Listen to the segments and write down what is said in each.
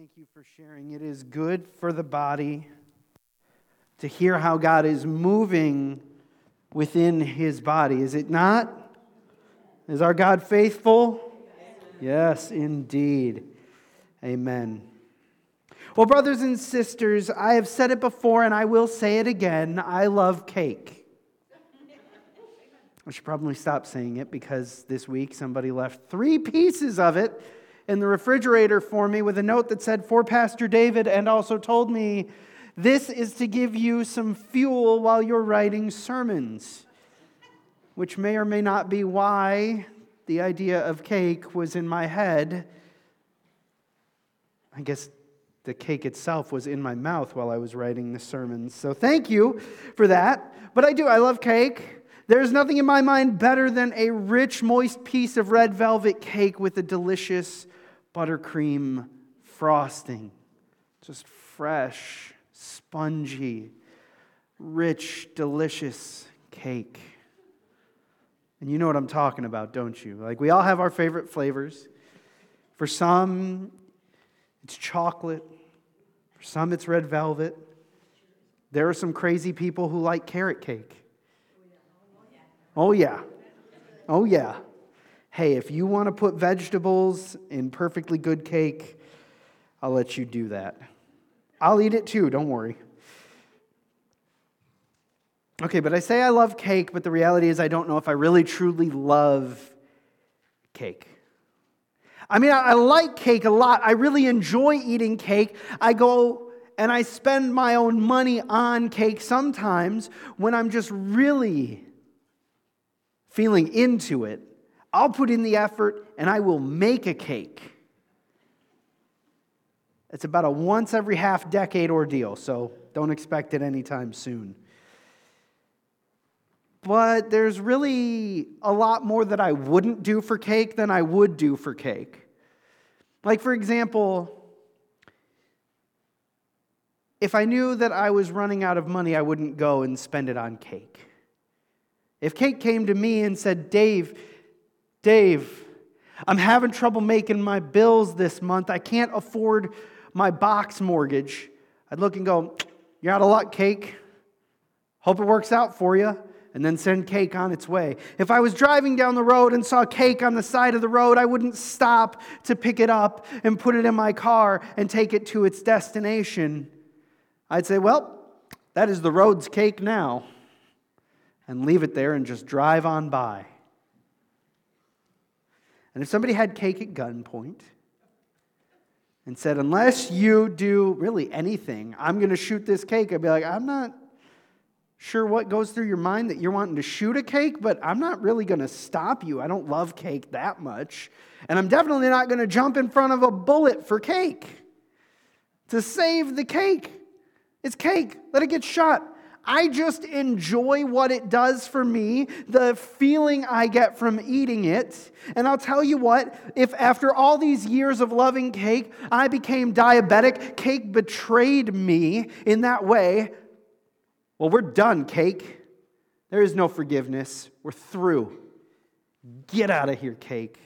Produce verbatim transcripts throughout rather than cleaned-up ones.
thank you for sharing. It is good for the body to hear how God is moving within His body. Is it not? Is our God faithful? Yes, indeed. Amen. Well, brothers and sisters, I have said it before and I will say it again. I love cake. I should probably stop saying it because this week somebody left three pieces of it in the refrigerator for me with a note that said, "For Pastor David," and also told me, "This is to give you some fuel while you're writing sermons," which may or may not be why the idea of cake was in my head. I guess the cake itself was in my mouth while I was writing the sermons. So thank you for that. But I do, I love cake. There's nothing in my mind better than a rich, moist piece of red velvet cake with a delicious buttercream frosting. Just fresh, spongy, rich, delicious cake. And you know what I'm talking about, don't you? Like, we all have our favorite flavors. For some, it's chocolate. For some, it's red velvet. There are some crazy people who like carrot cake. Oh, yeah. Oh, yeah. Hey, if you want to put vegetables in perfectly good cake, I'll let you do that. I'll eat it too, don't worry. Okay, but I say I love cake, but the reality is I don't know if I really truly love cake. I mean, I like cake a lot. I really enjoy eating cake. I go and I spend my own money on cake sometimes when I'm just really feeling into it. I'll put in the effort and I will make a cake. It's about a once every half decade ordeal, so don't expect it anytime soon. But there's really a lot more that I wouldn't do for cake than I would do for cake. Like, for example, if I knew that I was running out of money, I wouldn't go and spend it on cake. If cake came to me and said, Dave, Dave, I'm having trouble making my bills this month. I can't afford my box mortgage. I'd look and go, "You're out of luck, cake. Hope it works out for you." And then send cake on its way. If I was driving down the road and saw cake on the side of the road, I wouldn't stop to pick it up and put it in my car and take it to its destination. I'd say, "Well, that is the road's cake now," and leave it there and just drive on by. And if somebody had cake at gunpoint and said, "Unless you do really anything, I'm going to shoot this cake," I'd be like, "I'm not sure what goes through your mind that you're wanting to shoot a cake, but I'm not really going to stop you. I don't love cake that much. And I'm definitely not going to jump in front of a bullet for cake to save the cake. It's cake. Let it get shot." I just enjoy what it does for me, the feeling I get from eating it. And I'll tell you what, if after all these years of loving cake, I became diabetic, cake betrayed me in that way, well, we're done, cake. There is no forgiveness. We're through. Get out of here, cake.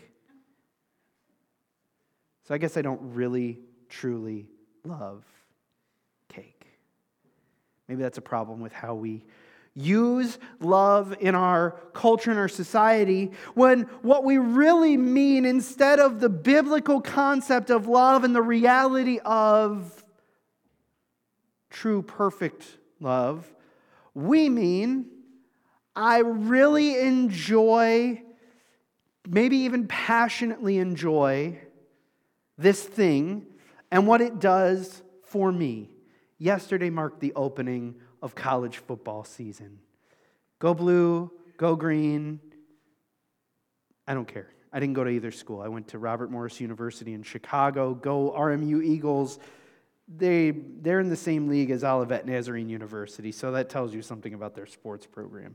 So I guess I don't really, truly love cake. Maybe that's a problem with how we use love in our culture and our society, when what we really mean, instead of the biblical concept of love and the reality of true, perfect love, we mean, I really enjoy, maybe even passionately enjoy, this thing and what it does for me. Yesterday marked the opening of college football season. Go blue, go green. I don't care. I didn't go to either school. I went to Robert Morris University in Chicago. Go R M U Eagles. They, they're in the same league as Olivet Nazarene University, so that tells you something about their sports program.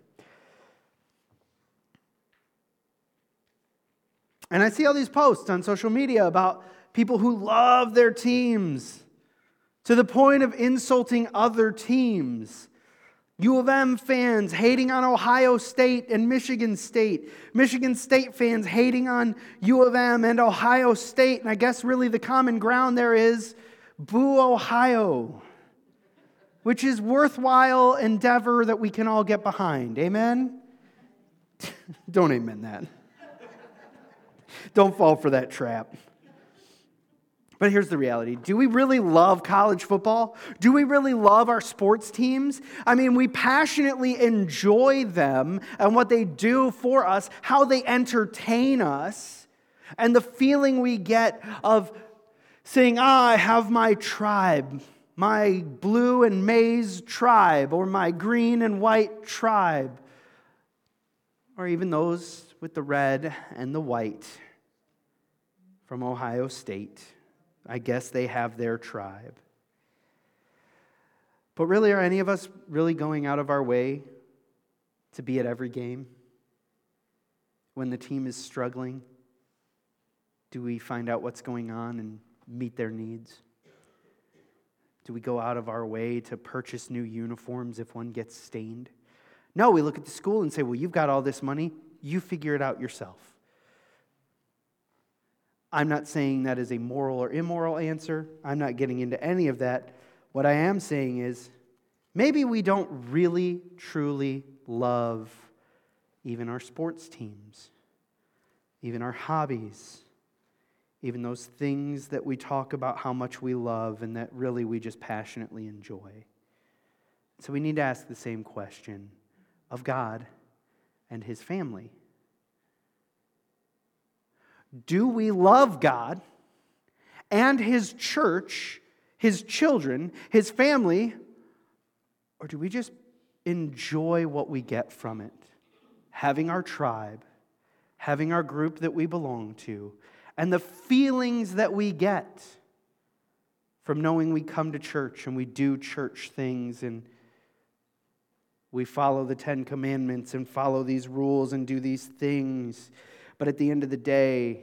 And I see all these posts on social media about people who love their teams to the point of insulting other teams. U of M fans hating on Ohio State and Michigan State. Michigan State fans hating on U of M and Ohio State. And I guess really the common ground there is Boo Ohio, which is worthwhile endeavor that we can all get behind. Amen? Don't amen that. Don't fall for that trap. But here's the reality. Do we really love college football? Do we really love our sports teams? I mean, we passionately enjoy them and what they do for us, how they entertain us, and the feeling we get of saying, ah, I have my tribe, my blue and maize tribe, or my green and white tribe, or even those with the red and the white from Ohio State. I guess they have their tribe. But really, are any of us really going out of our way to be at every game? When the team is struggling, do we find out what's going on and meet their needs? Do we go out of our way to purchase new uniforms if one gets stained? No, we look at the school and say, well, you've got all this money. You figure it out yourself. I'm not saying that is a moral or immoral answer. I'm not getting into any of that. What I am saying is, maybe we don't really, truly love even our sports teams, even our hobbies, even those things that we talk about how much we love and that really we just passionately enjoy. So we need to ask the same question of God and His family. Do we love God and His church, His children, His family, or do we just enjoy what we get from it? Having our tribe, having our group that we belong to, and the feelings that we get from knowing we come to church and we do church things and we follow the Ten Commandments and follow these rules and do these things. But at the end of the day,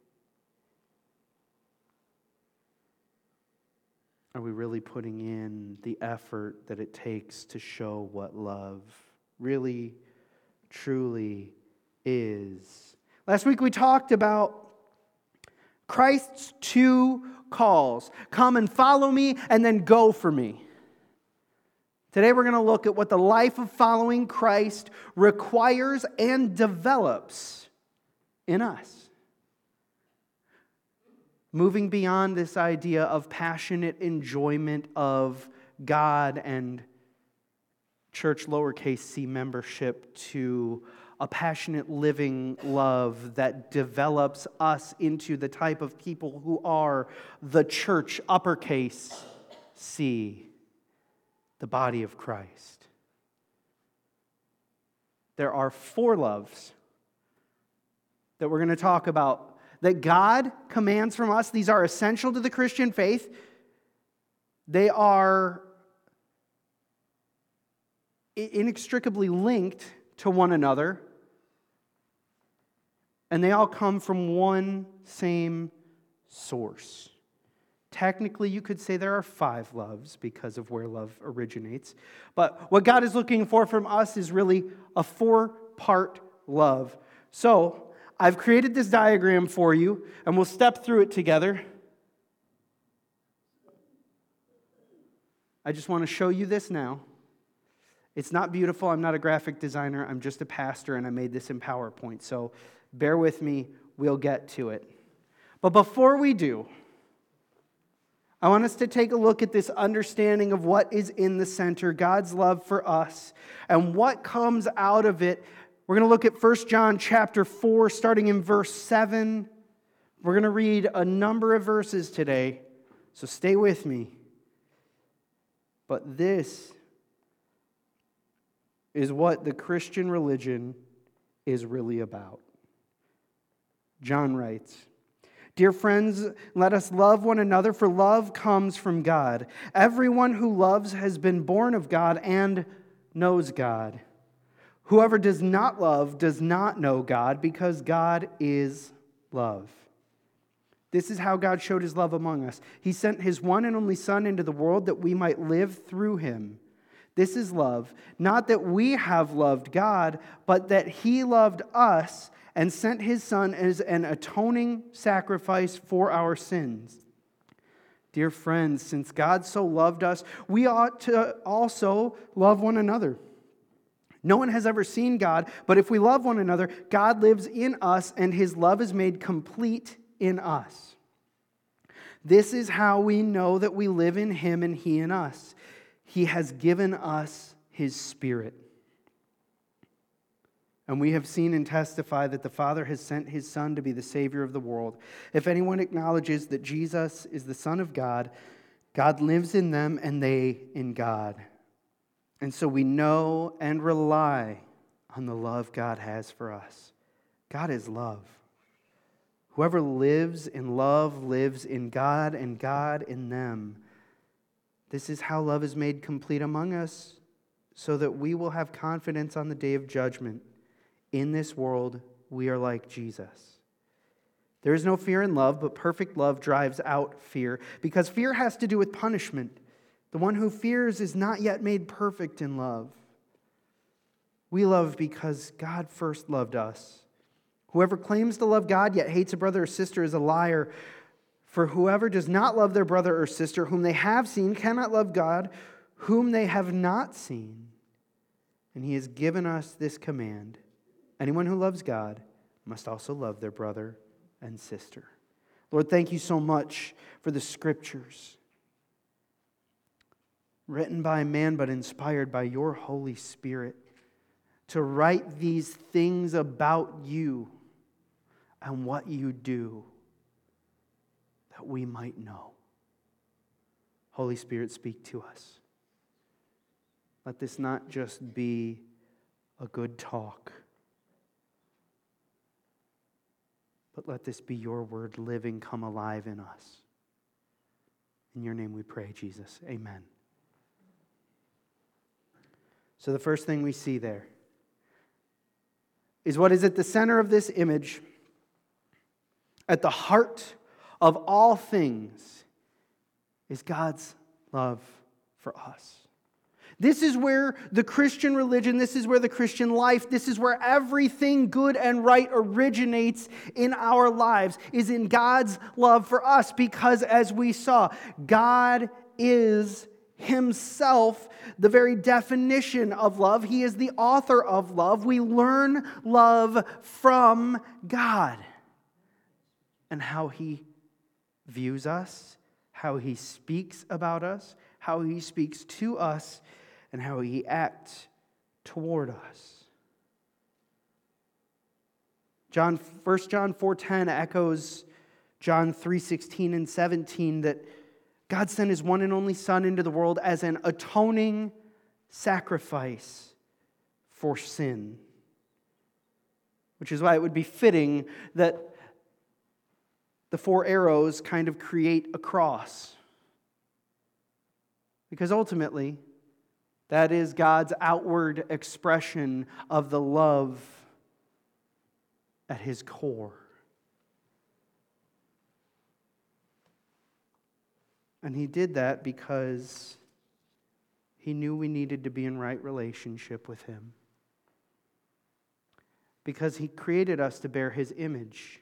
are we really putting in the effort that it takes to show what love really, truly is? Last week we talked about Christ's two calls. Come and follow me, and then go for me. Today we're going to look at what the life of following Christ requires and develops in us. Moving beyond this idea of passionate enjoyment of God and church lowercase c membership to a passionate living love that develops us into the type of people who are the church uppercase C, the body of Christ. There are four loves that we're going to talk about that God commands from us. These are essential to the Christian faith. They are inextricably linked to one another. And they all come from one same source. Technically, you could say there are five loves because of where love originates. But what God is looking for from us is really a four-part love. So, I've created this diagram for you, and we'll step through it together. I just want to show you this now. It's not beautiful. I'm not a graphic designer. I'm just a pastor, and I made this in PowerPoint. So bear with me. We'll get to it. But before we do, I want us to take a look at this understanding of what is in the center, God's love for us, and what comes out of it. We're going to look at First John chapter four, starting in verse seven. We're going to read a number of verses today, so stay with me. But this is what the Christian religion is really about. John writes, "Dear friends, let us love one another, for love comes from God. Everyone who loves has been born of God and knows God. Whoever does not love does not know God, because God is love. This is how God showed His love among us. He sent His one and only Son into the world that we might live through Him. This is love, not that we have loved God, but that He loved us and sent His Son as an atoning sacrifice for our sins. Dear friends, since God so loved us, we ought to also love one another. No one has ever seen God, but if we love one another, God lives in us, and his love is made complete in us. This is how we know that we live in him and he in us. He has given us his Spirit. And we have seen and testified that the Father has sent his Son to be the Savior of the world. If anyone acknowledges that Jesus is the Son of God, God lives in them and they in God. And so we know and rely on the love God has for us. God is love. Whoever lives in love lives in God and God in them. This is how love is made complete among us, so that we will have confidence on the day of judgment. In this world, we are like Jesus. There is no fear in love, but perfect love drives out fear, because fear has to do with punishment. The one who fears is not yet made perfect in love. We love because God first loved us. Whoever claims to love God yet hates a brother or sister is a liar. For whoever does not love their brother or sister whom they have seen cannot love God whom they have not seen. And he has given us this command: anyone who loves God must also love their brother and sister. Lord, thank you so much for the Scriptures, written by man but inspired by your Holy Spirit, to write these things about you and what you do, that we might know. Holy Spirit, speak to us. Let this not just be a good talk, but let this be your word living, come alive in us. In your name we pray, Jesus. Amen. So the first thing we see there is what is at the center of this image, at the heart of all things, is God's love for us. This is where the Christian religion, this is where the Christian life, this is where everything good and right originates in our lives, is in God's love for us. Because as we saw, God is himself the very definition of love. He is the author of love. We learn love from God and how he views us, how he speaks about us, how he speaks to us, and how he acts toward us. John, First John four ten echoes John three sixteen and seventeen, that God sent his one and only Son into the world as an atoning sacrifice for sin. Which is why it would be fitting that the four arrows kind of create a cross. Because ultimately, that is God's outward expression of the love at his core. And he did that because he knew we needed to be in right relationship with him. Because he created us to bear his image,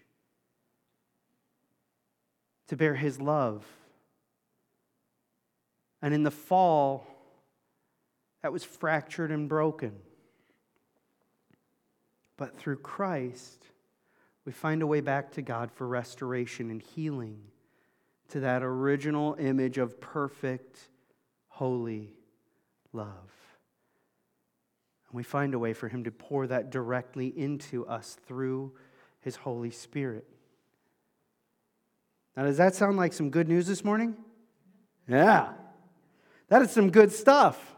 to bear his love. And in the fall, that was fractured and broken. But through Christ, we find a way back to God for restoration and healing, to that original image of perfect, holy love. And we find a way for him to pour that directly into us through his Holy Spirit. Now, does that sound like some good news this morning? Yeah. That is some good stuff.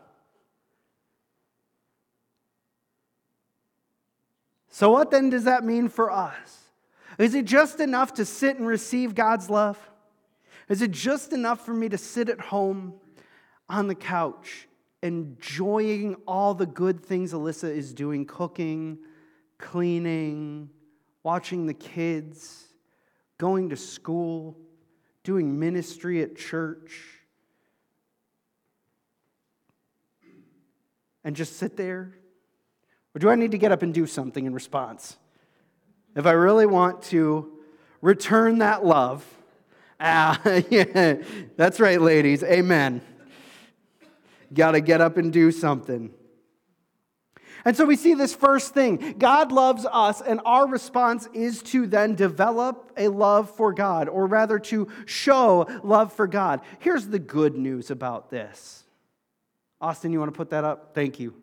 So what then does that mean for us? Is it just enough to sit and receive God's love? Is it just enough for me to sit at home on the couch, enjoying all the good things Alyssa is doing, cooking, cleaning, watching the kids, going to school, doing ministry at church, and just sit there? Or do I need to get up and do something in response? If I really want to return that love Ah, yeah, that's right, ladies. Amen. Got to get up and do something. And so we see this first thing. God loves us, and our response is to then develop a love for God, or rather to show love for God. Here's the good news about this. Austin, you want to put that up? Thank you.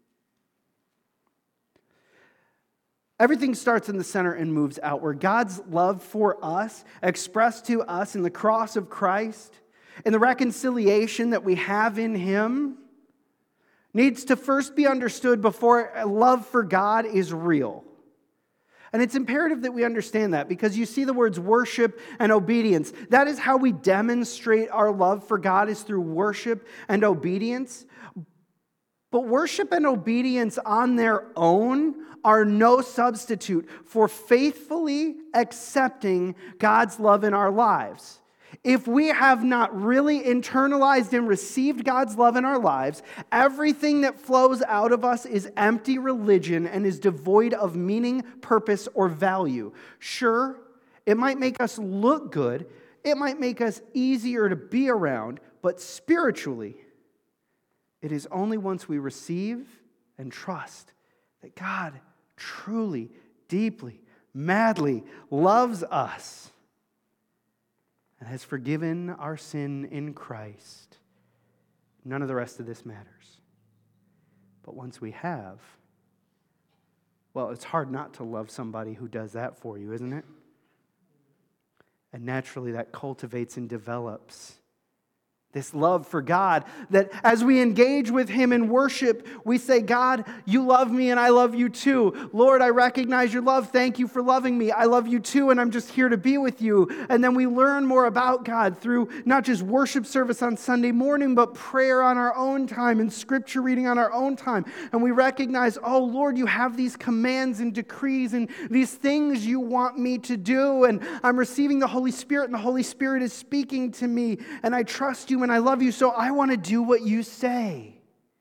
Everything starts in the center and moves outward. God's love for us, expressed to us in the cross of Christ, and the reconciliation that we have in Him, needs to first be understood before love for God is real. And it's imperative that we understand that, because you see the words worship and obedience. That is how we demonstrate our love for God, is through worship and obedience. But worship and obedience on their own are no substitute for faithfully accepting God's love in our lives. If we have not really internalized and received God's love in our lives, everything that flows out of us is empty religion and is devoid of meaning, purpose, or value. Sure, it might make us look good, it might make us easier to be around, but spiritually, it is only once we receive and trust that God truly, deeply, madly loves us and has forgiven our sin in Christ. None of the rest of this matters. But once we have, well, it's hard not to love somebody who does that for you, isn't it? And naturally that cultivates and develops this love for God, that as we engage with Him in worship, we say, God, you love me and I love you too. Lord, I recognize your love. Thank you for loving me. I love you too, and I'm just here to be with you. And then we learn more about God through not just worship service on Sunday morning, but prayer on our own time and scripture reading on our own time. And we recognize, oh Lord, you have these commands and decrees and these things you want me to do. And I'm receiving the Holy Spirit, and the Holy Spirit is speaking to me. And I trust you and I love you, so I want to do what you say.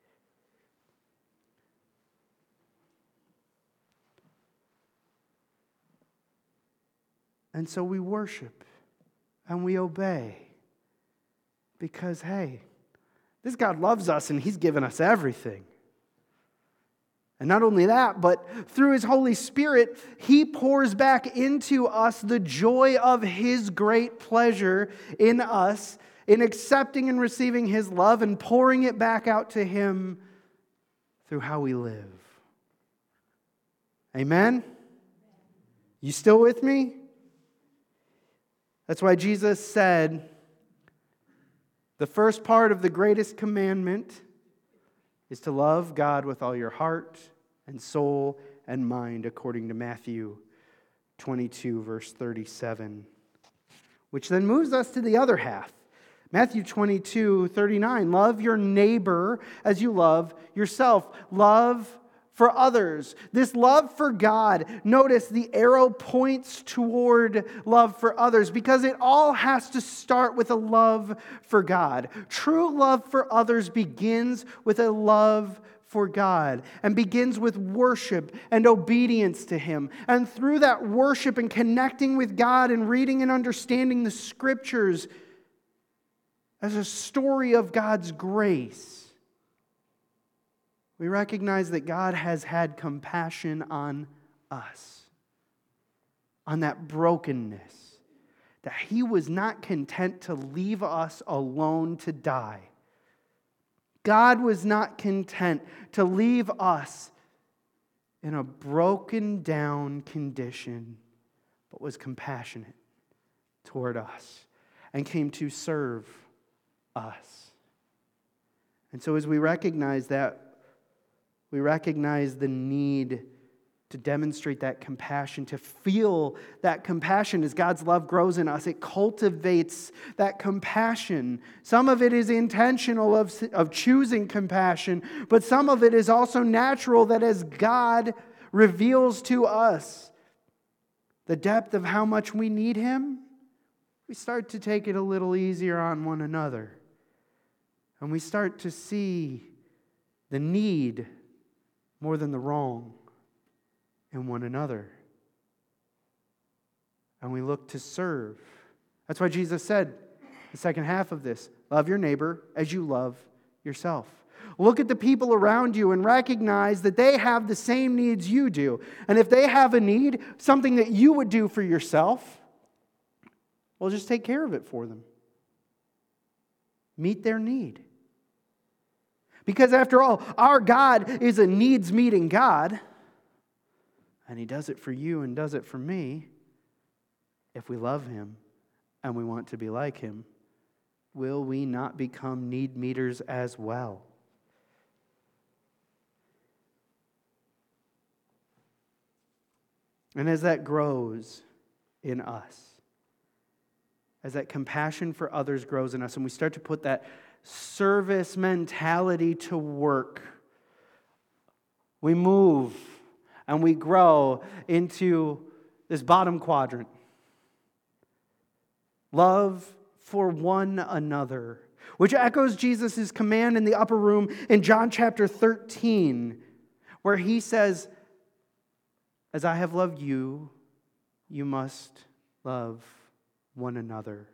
And so we worship and we obey because, hey, this God loves us and He's given us everything. And not only that, but through His Holy Spirit, He pours back into us the joy of His great pleasure in us, in accepting and receiving His love and pouring it back out to Him through how we live. Amen? You still with me? That's why Jesus said, the first part of the greatest commandment is to love God with all your heart and soul and mind, according to Matthew twenty-two, verse thirty-seven. Which then moves us to the other half. Matthew twenty-two, thirty-nine, love your neighbor as you love yourself. Love for others. This love for God, notice the arrow points toward love for others because it all has to start with a love for God. True love for others begins with a love for God and begins with worship and obedience to Him. And through that worship and connecting with God and reading and understanding the Scriptures as a story of God's grace, we recognize that God has had compassion on us, on that brokenness, that He was not content to leave us alone to die. God was not content to leave us in a broken down condition, but was compassionate toward us and came to serve us. And so as we recognize that, we recognize the need to demonstrate that compassion, to feel that compassion as God's love grows in us. It cultivates that compassion. Some of it is intentional of, of choosing compassion, but some of it is also natural, that as God reveals to us the depth of how much we need Him, we start to take it a little easier on one another. And we start to see the need more than the wrong in one another. And we look to serve That's why Jesus said, the second half of this, love your neighbor as you love yourself. Look at the people around you and recognize that they have the same needs you do. And if they have a need, something that you would do for yourself, well, just take care of it for them. Meet their need. Because after all, our God is a needs-meeting God, and He does it for you and does it for me. If we love Him and we want to be like Him, will we not become need meters as well? And as that grows in us, as that compassion for others grows in us, and we start to put that service mentality to work, we move and we grow into this bottom quadrant. Love for one another, which echoes Jesus' command in the upper room in John chapter thirteen, where He says, as I have loved you, you must love one another.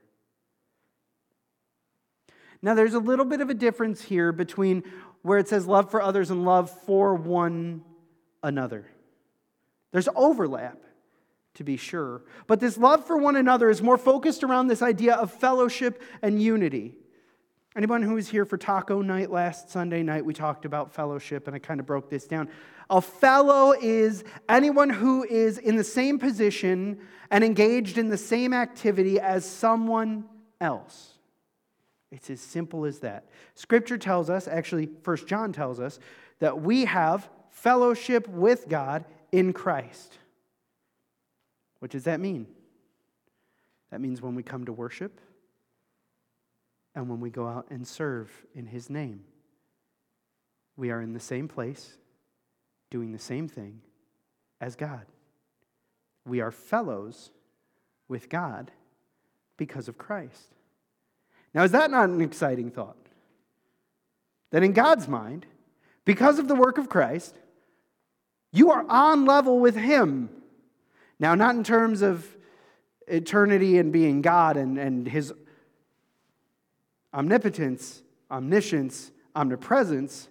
Now, there's a little bit of a difference here between where it says love for others and love for one another. There's overlap, to be sure. But this love for one another is more focused around this idea of fellowship and unity. Anyone who was here for taco night last Sunday night, we talked about fellowship, and I kind of broke this down. A fellow is anyone who is in the same position and engaged in the same activity as someone else. It's as simple as that. Scripture tells us, actually First John tells us, that we have fellowship with God in Christ. What does that mean? That means when we come to worship and when we go out and serve in His name, we are in the same place, doing the same thing as God. We are fellows with God because of Christ. Now, is that not an exciting thought? That in God's mind, because of the work of Christ, you are on level with Him. Now, not in terms of eternity and being God and, and His omnipotence, omniscience, omnipresence,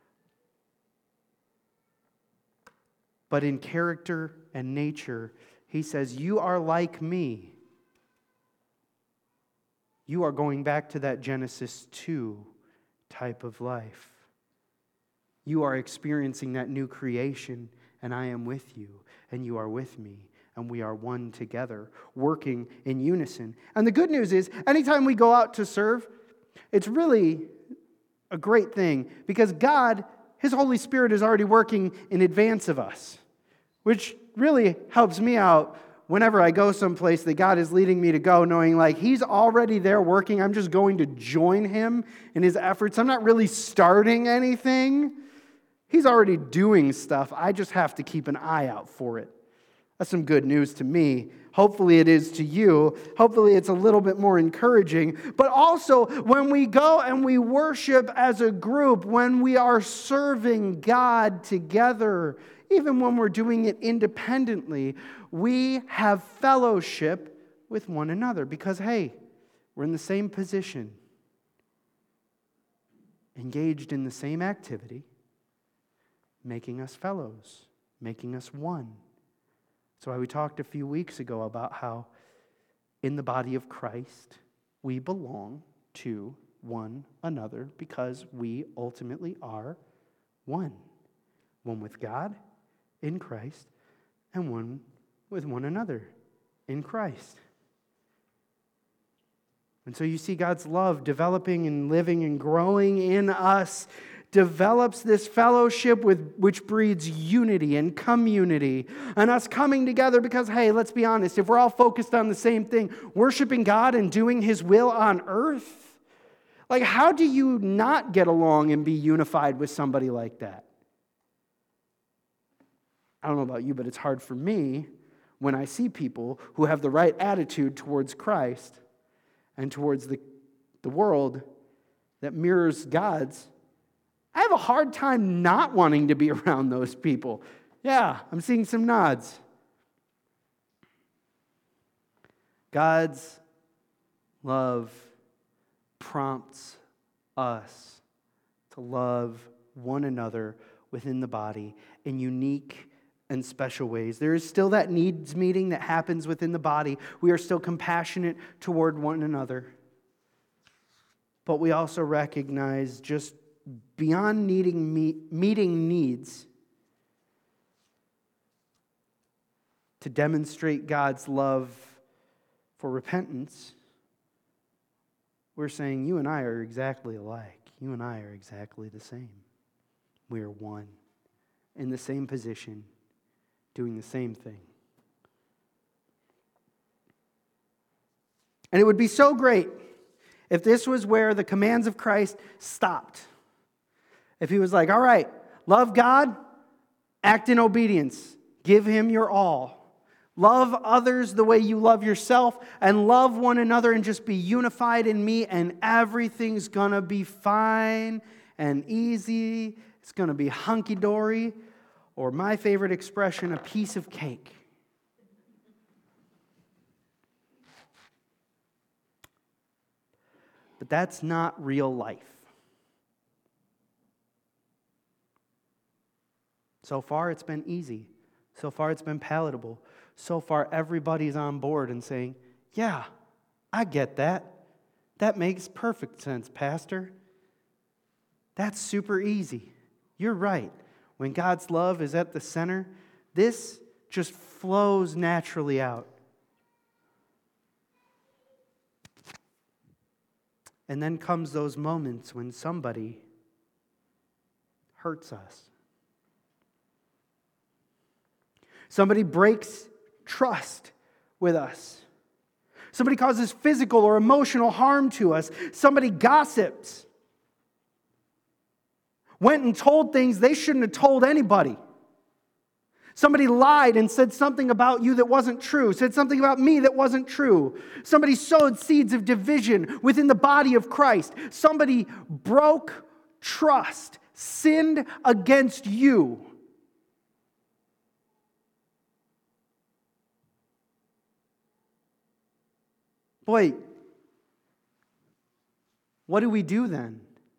but in character and nature, He says, you are like me. You are going back to that Genesis two type of life. You are experiencing that new creation, and I am with you, and you are with me, and we are one together, working in unison. And the good news is, anytime we go out to serve, it's really a great thing, because God, His Holy Spirit is already working in advance of us, which really helps me out whenever I go someplace that God is leading me to go, knowing like He's already there working. I'm just going to join Him in His efforts. I'm not really starting anything. He's already doing stuff. I just have to keep an eye out for it. That's some good news to me. Hopefully it is to you. Hopefully it's a little bit more encouraging. But also, when we go and we worship as a group, when we are serving God together, even when we're doing it independently, we have fellowship with one another because, hey, we're in the same position, engaged in the same activity, making us fellows, making us one. That's why we talked a few weeks ago about how in the body of Christ, we belong to one another because we ultimately are one. One with God in Christ, and one with one another in Christ. And so you see God's love developing and living and growing in us, develops this fellowship with which breeds unity and community, and us coming together because, hey, let's be honest, if we're all focused on the same thing, worshiping God and doing His will on earth, like how do you not get along and be unified with somebody like that? I don't know about you, but it's hard for me when I see people who have the right attitude towards Christ and towards the, the world that mirrors God's. I have a hard time not wanting to be around those people. Yeah, I'm seeing some nods. God's Love prompts us to love one another within the body in unique and special ways. There is still that needs meeting that happens within the body. We are still compassionate toward one another. But we also recognize just beyond needing meet, meeting needs to demonstrate God's love for repentance, we're saying you and I are exactly alike. You and I are exactly the same. We are one, in the same position, doing the same thing. And it would be so great if this was where the commands of Christ stopped. If he was like, all right, love God, act in obedience, give him your all. Love others the way you love yourself, and love one another and just be unified in me, and everything's going to be fine and easy. It's going to be hunky-dory, or my favorite expression, a piece of cake. But that's not real life. So far, it's been easy. So far, it's been palatable. So far, everybody's on board and saying, yeah, I get that. That makes perfect sense, Pastor. That's super easy. You're right. When God's love is at the center, this just flows naturally out. And then comes those moments when somebody hurts us. Somebody breaks trust with us. Somebody causes physical or emotional harm to us. Somebody gossips. Went and told things they shouldn't have told anybody. Somebody lied and said something about you that wasn't true. Said something about me that wasn't true. Somebody sowed seeds of division within the body of Christ. Somebody broke trust, sinned against you. Boy, what do we do then?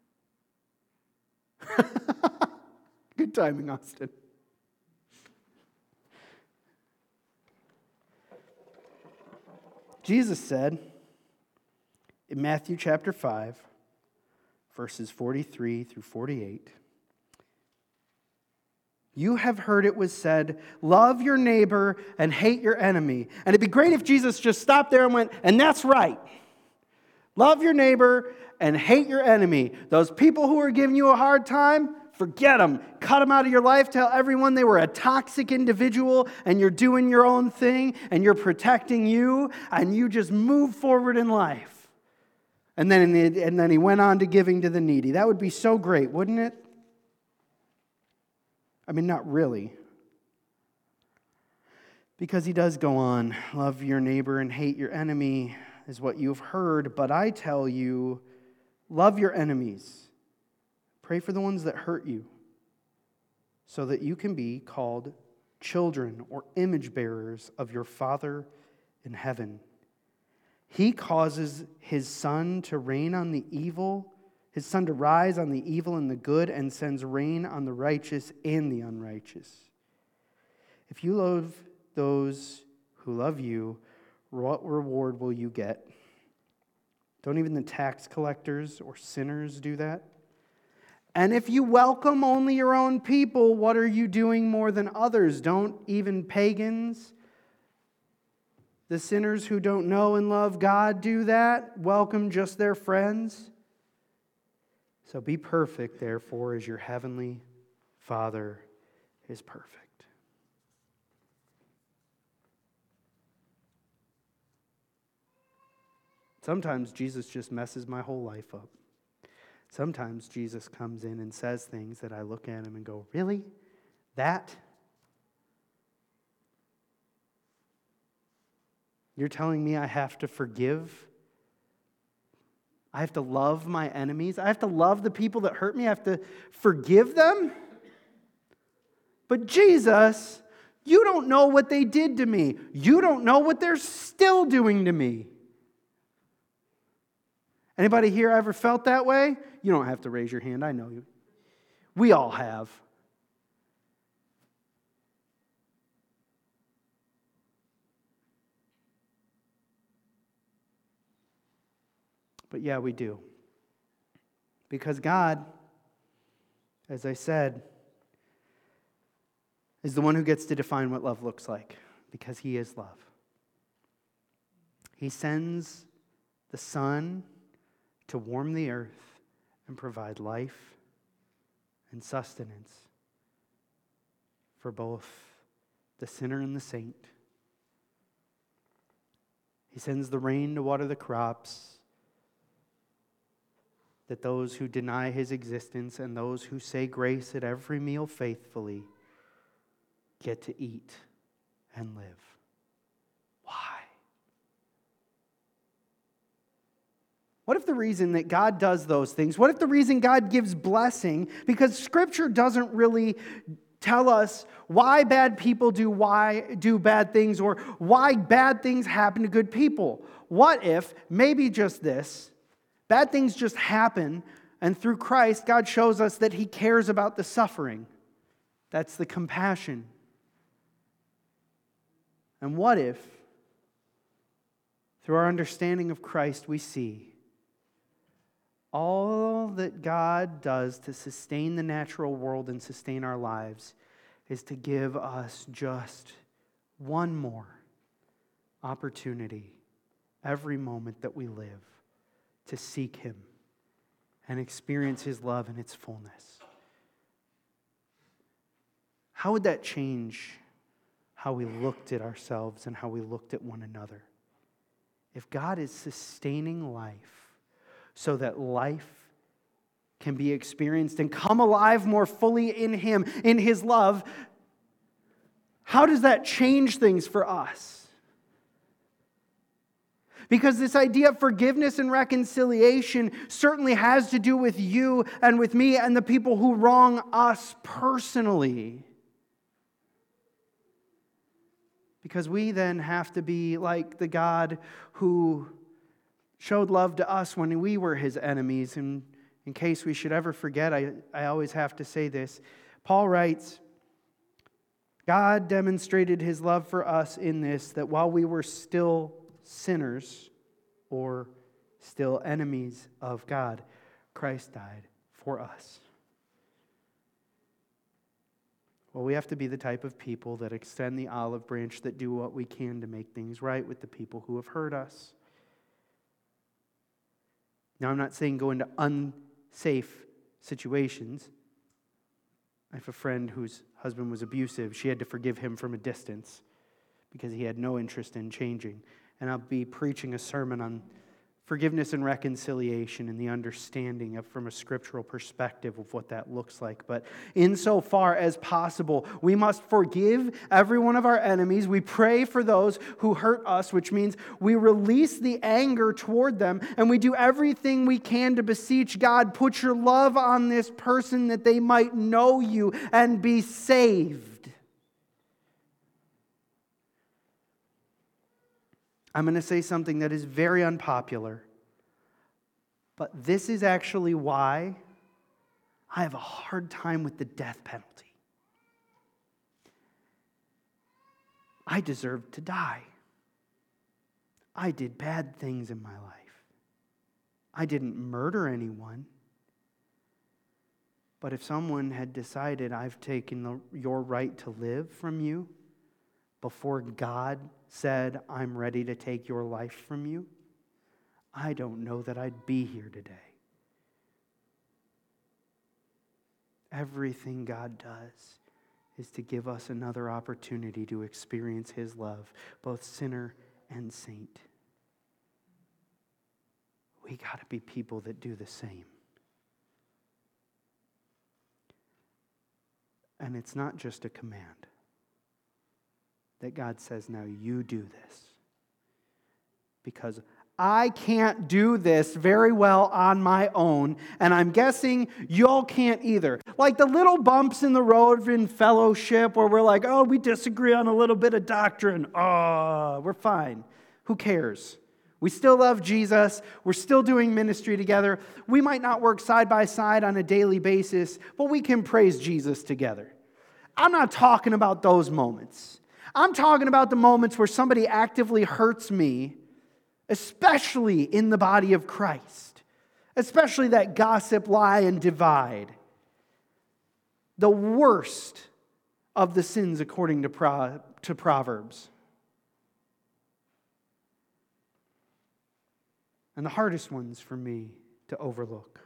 Good timing, Austin. Jesus said in Matthew chapter five, verses forty-three through forty-eight, you have heard it was said, love your neighbor and hate your enemy. And it'd be great if Jesus just stopped there and went, and that's right. Love your neighbor and hate your enemy. Those people who are giving you a hard time, forget them. Cut them out of your life. Tell everyone they were a toxic individual and you're doing your own thing and you're protecting you and you just move forward in life. And then, and then he went on to giving to the needy. That would be so great, wouldn't it? I mean, not really. Because he does go on, love your neighbor and hate your enemy is what you've heard, but I tell you, love your enemies. Pray for the ones that hurt you, so that you can be called children or image bearers of your Father in heaven. He causes his sun to rain on the evil His sun to rise on the evil and the good, and sends rain on the righteous and the unrighteous. If you love those who love you, what reward will you get? Don't even the tax collectors or sinners do that? And if you welcome only your own people, what are you doing more than others? Don't even pagans, the sinners who don't know and love God, do that? Welcome just their friends? So be perfect, therefore, as your heavenly Father is perfect. Sometimes Jesus just messes my whole life up. Sometimes Jesus comes in and says things that I look at him and go, really? That? You're telling me I have to forgive? I have to love my enemies. I have to love the people that hurt me. I have to forgive them. But Jesus, you don't know what they did to me. You don't know what they're still doing to me. Anybody here ever felt that way? You don't have to raise your hand, I know you. We all have. But yeah, we do. Because God, as I said, is the one who gets to define what love looks like, because He is love. He sends the sun to warm the earth and provide life and sustenance for both the sinner and the saint. He sends the rain to water the crops, that those who deny His existence and those who say grace at every meal faithfully get to eat and live. Why? What if the reason that God does those things, what if the reason God gives blessing, because Scripture doesn't really tell us why bad people do why do bad things or why bad things happen to good people. What if, maybe just this, bad things just happen, and through Christ, God shows us that He cares about the suffering. That's the compassion. And what if, through our understanding of Christ, we see all that God does to sustain the natural world and sustain our lives is to give us just one more opportunity every moment that we live to seek Him and experience His love in its fullness. How would that change how we looked at ourselves and how we looked at one another? If God is sustaining life so that life can be experienced and come alive more fully in Him, in His love, how does that change things for us? Because this idea of forgiveness and reconciliation certainly has to do with you and with me and the people who wrong us personally. Because we then have to be like the God who showed love to us when we were His enemies. And in case we should ever forget, I, I always have to say this. Paul writes, God demonstrated His love for us in this, that while we were still sinners or still enemies of God, Christ died for us. Well, we have to be the type of people that extend the olive branch, that do what we can to make things right with the people who have hurt us. Now, I'm not saying go into unsafe situations. I have a friend whose husband was abusive. She had to forgive him from a distance because he had no interest in changing. And I'll be preaching a sermon on forgiveness and reconciliation and the understanding of, from a scriptural perspective, of what that looks like. But insofar as possible, we must forgive every one of our enemies. We pray for those who hurt us, which means we release the anger toward them, and we do everything we can to beseech God, put your love on this person that they might know you and be saved. I'm going to say something that is very unpopular, but this is actually why I have a hard time with the death penalty. I deserved to die. I did bad things in my life. I didn't murder anyone. But if someone had decided, I've taken the, your right to live from you, before God said, I'm ready to take your life from you, I don't know that I'd be here today. Everything God does is to give us another opportunity to experience His love, both sinner and saint. We got to be people that do the same. And it's not just a command that God says, now you do this. Because I can't do this very well on my own, and I'm guessing y'all can't either. Like the little bumps in the road in fellowship where we're like, oh, we disagree on a little bit of doctrine. Oh, we're fine. Who cares? We still love Jesus. We're still doing ministry together. We might not work side by side on a daily basis, but we can praise Jesus together. I'm not talking about those moments. I'm talking about the moments where somebody actively hurts me, especially in the body of Christ, especially that gossip, lie, and divide. The worst of the sins according to, Pro- to Proverbs. And the hardest ones for me to overlook.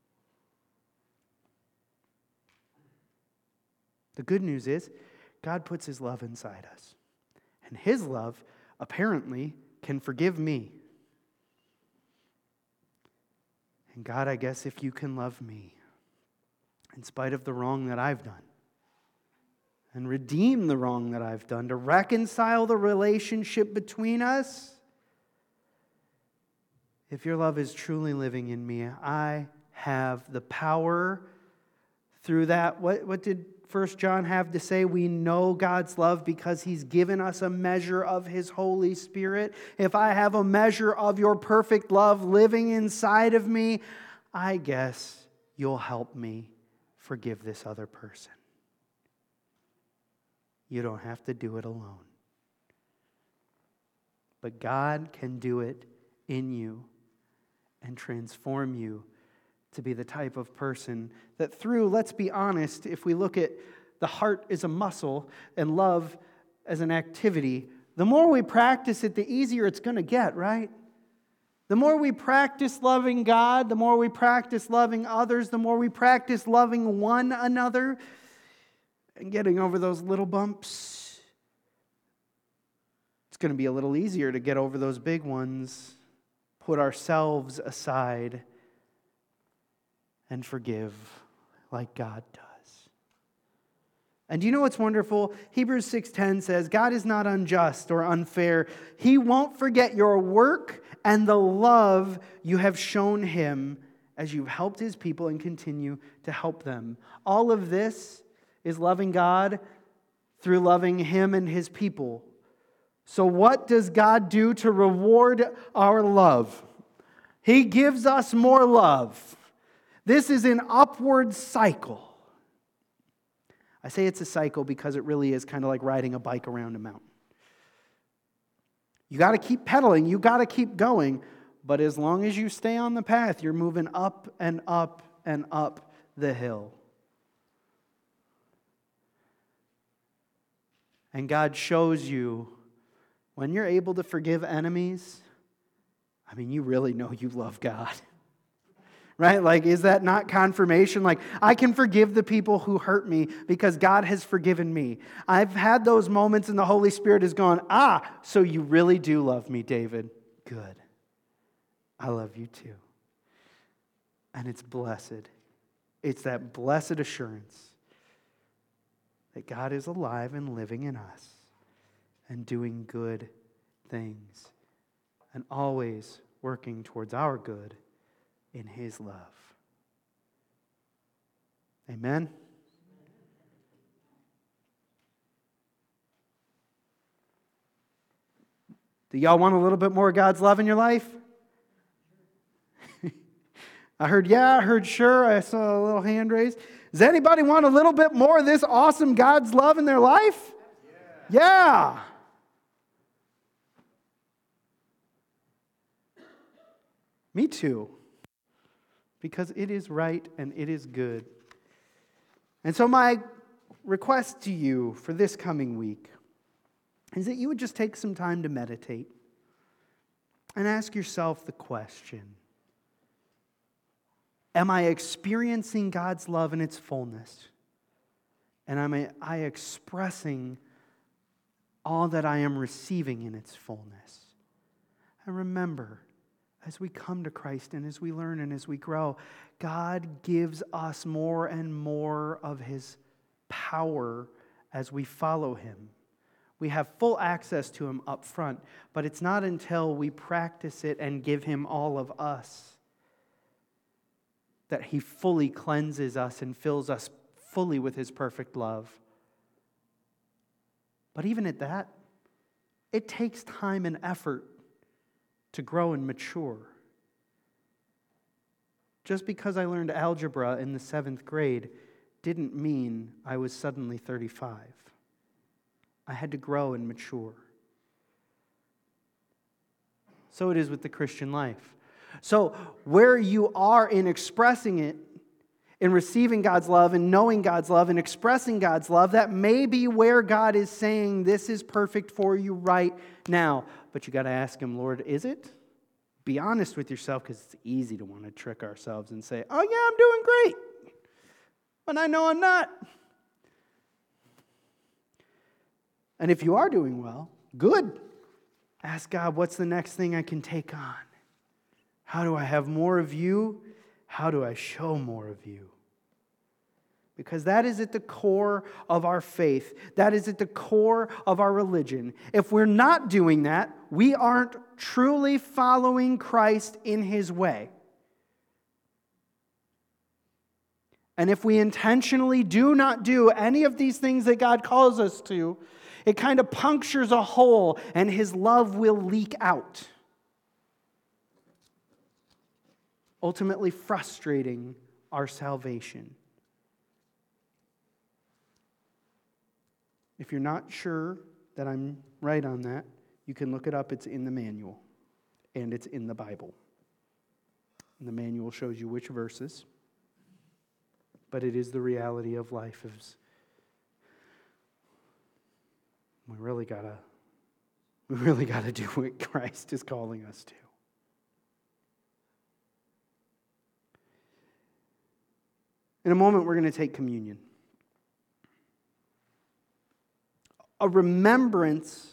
The good news is, God puts His love inside us. And His love, apparently, can forgive me. And God, I guess if you can love me, in spite of the wrong that I've done, and redeem the wrong that I've done, to reconcile the relationship between us, if your love is truly living in me, I have the power through that. What, what did First John have to say? We know God's love because He's given us a measure of His Holy Spirit. If I have a measure of your perfect love living inside of me, I guess you'll help me forgive this other person. You don't have to do it alone. But God can do it in you and transform you to be the type of person that through, let's be honest, if we look at the heart as a muscle and love as an activity, the more we practice it, the easier it's going to get, right? The more we practice loving God, the more we practice loving others, the more we practice loving one another and getting over those little bumps, it's going to be a little easier to get over those big ones, put ourselves aside, and forgive like God does. And do you know what's wonderful? Hebrews six ten says, God is not unjust or unfair. He won't forget your work and the love you have shown Him as you've helped His people and continue to help them. All of this is loving God through loving Him and His people. So what does God do to reward our love? He gives us more love. This is an upward cycle. I say it's a cycle because it really is kind of like riding a bike around a mountain. You got to keep pedaling, you got to keep going, but as long as you stay on the path, you're moving up and up and up the hill. And God shows you when you're able to forgive enemies, I mean, you really know you love God. Right? Like, is that not confirmation? Like, I can forgive the people who hurt me because God has forgiven me. I've had those moments and the Holy Spirit has gone, ah, so you really do love me, David. Good. I love you too. And it's blessed. It's that blessed assurance that God is alive and living in us and doing good things and always working towards our good in His love. Amen? Do y'all want a little bit more of God's love in your life? I heard yeah, I heard sure, I saw a little hand raised. Does anybody want a little bit more of this awesome God's love in their life? Yeah. yeah. Me too. Because it is right and it is good. And so my request to you for this coming week is that you would just take some time to meditate and ask yourself the question, am I experiencing God's love in its fullness? And am I expressing all that I am receiving in its fullness? And remember, as we come to Christ and as we learn and as we grow, God gives us more and more of His power as we follow Him. We have full access to Him up front, but it's not until we practice it and give Him all of us that He fully cleanses us and fills us fully with His perfect love. But even at that, it takes time and effort to grow and mature. Just because I learned algebra in the seventh grade didn't mean I was suddenly thirty-five. I had to grow and mature. So it is with the Christian life. So where you are in expressing it, in receiving God's love and knowing God's love and expressing God's love, that may be where God is saying this is perfect for you right now. But you got to ask Him, Lord, is it? Be honest with yourself, because it's easy to want to trick ourselves and say, oh yeah, I'm doing great, but I know I'm not. And if you are doing well, good. Ask God, what's the next thing I can take on? How do I have more of you? How do I show more of you? Because that is at the core of our faith. That is at the core of our religion. If we're not doing that, we aren't truly following Christ in His way. And if we intentionally do not do any of these things that God calls us to, it kind of punctures a hole and His love will leak out, ultimately frustrating our salvation. If you're not sure that I'm right on that, you can look it up. It's in the manual, and it's in the Bible. And the manual shows you which verses, but it is the reality of life. Is we really gotta, we really gotta do what Christ is calling us to. In a moment, we're going to take communion. A remembrance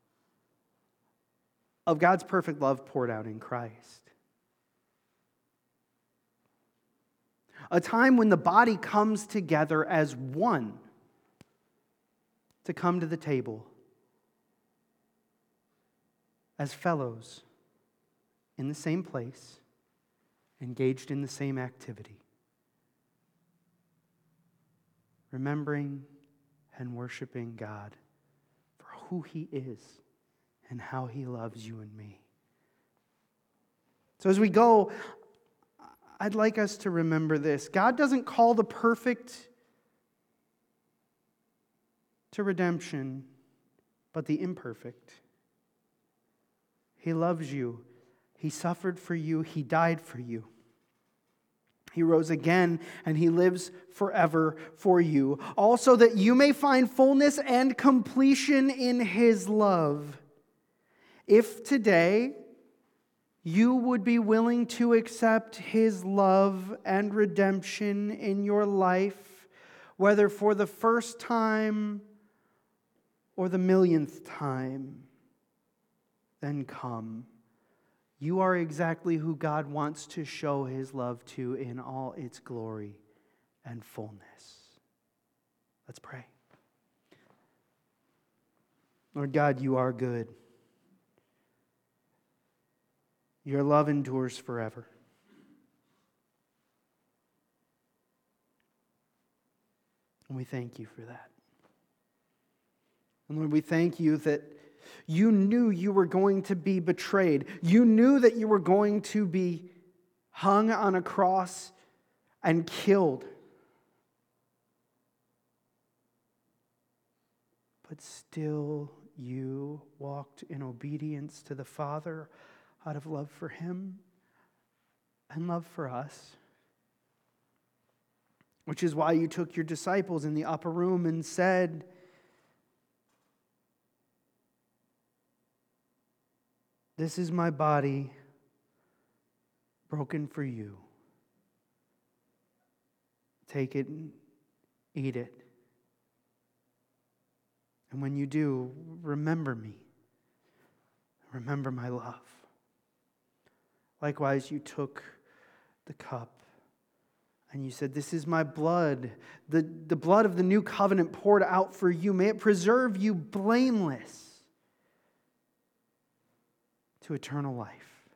of God's perfect love poured out in Christ. A time when the body comes together as one to come to the table as fellows in the same place, engaged in the same activity, remembering and worshiping God for who He is and how He loves you and me. So as we go, I'd like us to remember this. God doesn't call the perfect to redemption, but the imperfect. He loves you. He suffered for you. He died for you. He rose again, and He lives forever for you. Also that you may find fullness and completion in His love. If today you would be willing to accept His love and redemption in your life, whether for the first time or the millionth time, then come. You are exactly who God wants to show His love to in all its glory and fullness. Let's pray. Lord God, You are good. Your love endures forever. And we thank You for that. And Lord, we thank You that You knew You were going to be betrayed. You knew that You were going to be hung on a cross and killed. But still You walked in obedience to the Father out of love for Him and love for us. Which is why You took Your disciples in the upper room and said, "This is My body broken for you. Take it and eat it. And when you do, remember Me. Remember My love." Likewise, You took the cup and You said, "This is My blood, the, the blood of the new covenant poured out for you. May it preserve you blameless to eternal life."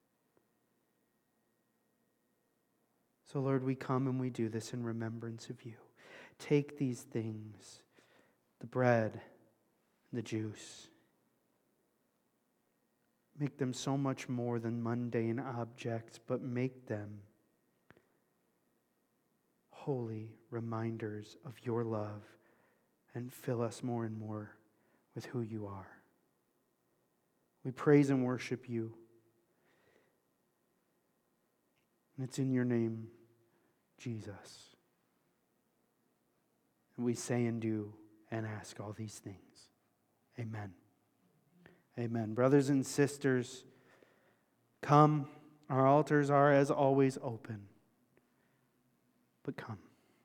So, Lord, we come and we do this in remembrance of You. Take these things, the bread, the juice, make them so much more than mundane objects, but make them holy reminders of your love and fill us more and more with who you are. We praise and worship you. And it's in your name, Jesus. And we say and do and ask all these things. Amen. Amen. Brothers and sisters, come. Our altars are, as always, open. But come.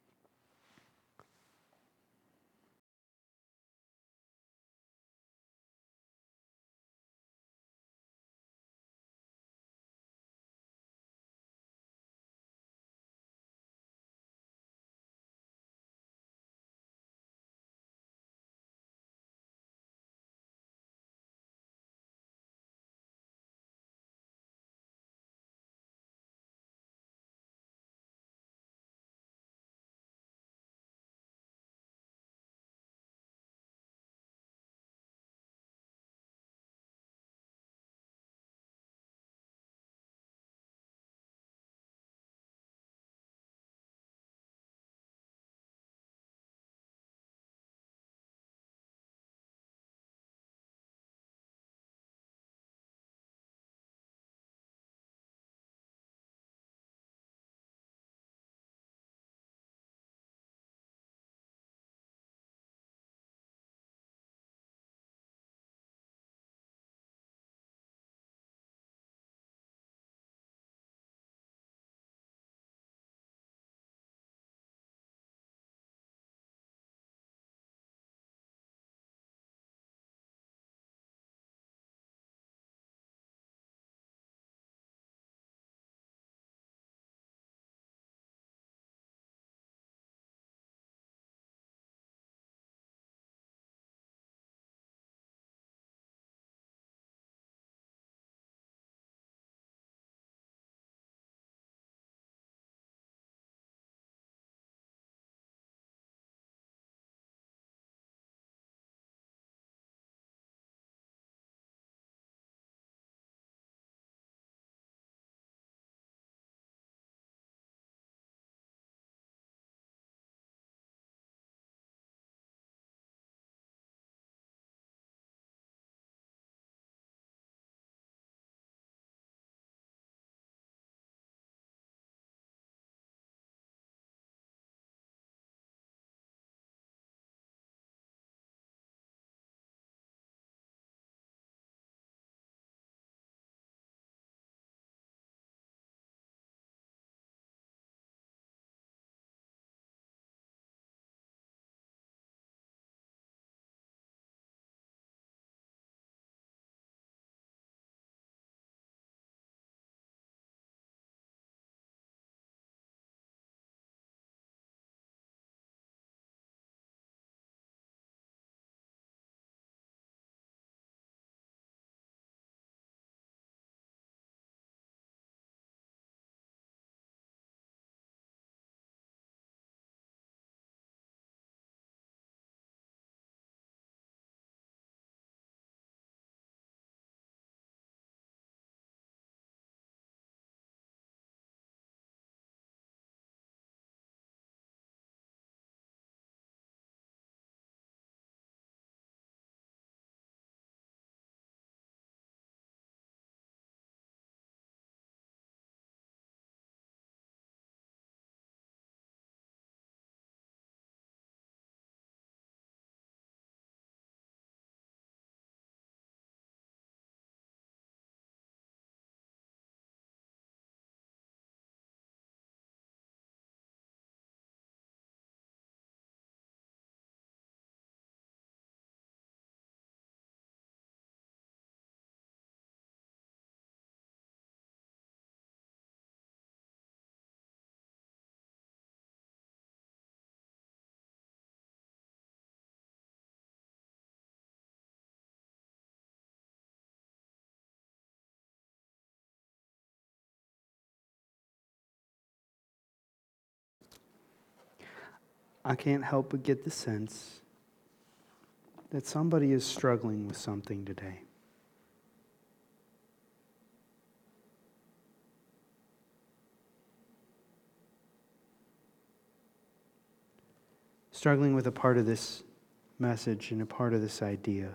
I can't help but get the sense that somebody is struggling with something today. struggling with a part of this message and a part of this idea.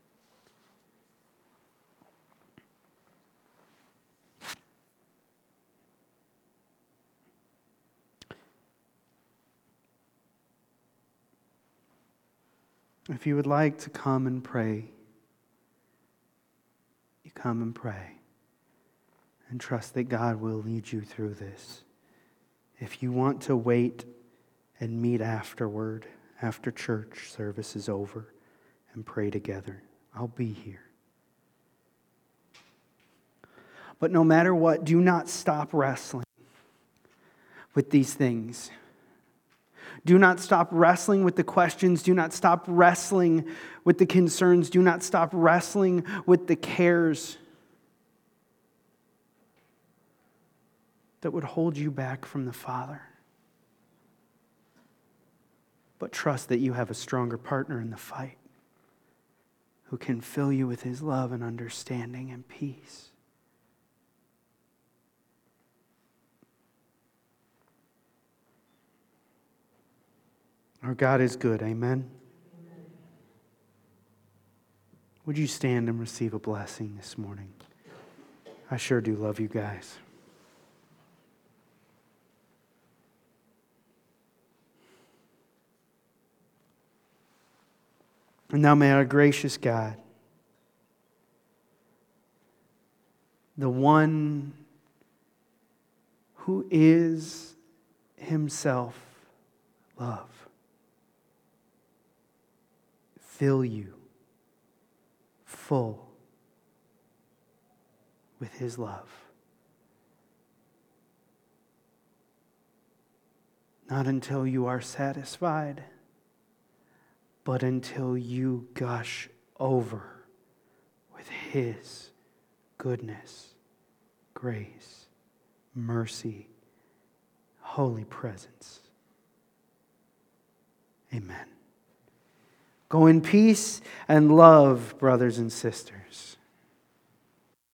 If you would like to come and pray, you come and pray and trust that God will lead you through this. If you want to wait and meet afterward, after church service is over, and pray together, I'll be here. But no matter what, do not stop wrestling with these things. Do not stop wrestling with the questions. Do not stop wrestling with the concerns. Do not stop wrestling with the cares that would hold you back from the Father. But trust that you have a stronger partner in the fight who can fill you with His love and understanding and peace. Our God is good, amen? Amen. Would you stand and receive a blessing this morning? I sure do love you guys. And now may our gracious God, the one who is Himself love, fill you full with His love. Not until you are satisfied, but until you gush over with His goodness, grace, mercy, holy presence. Amen. Go in peace and love, brothers and sisters.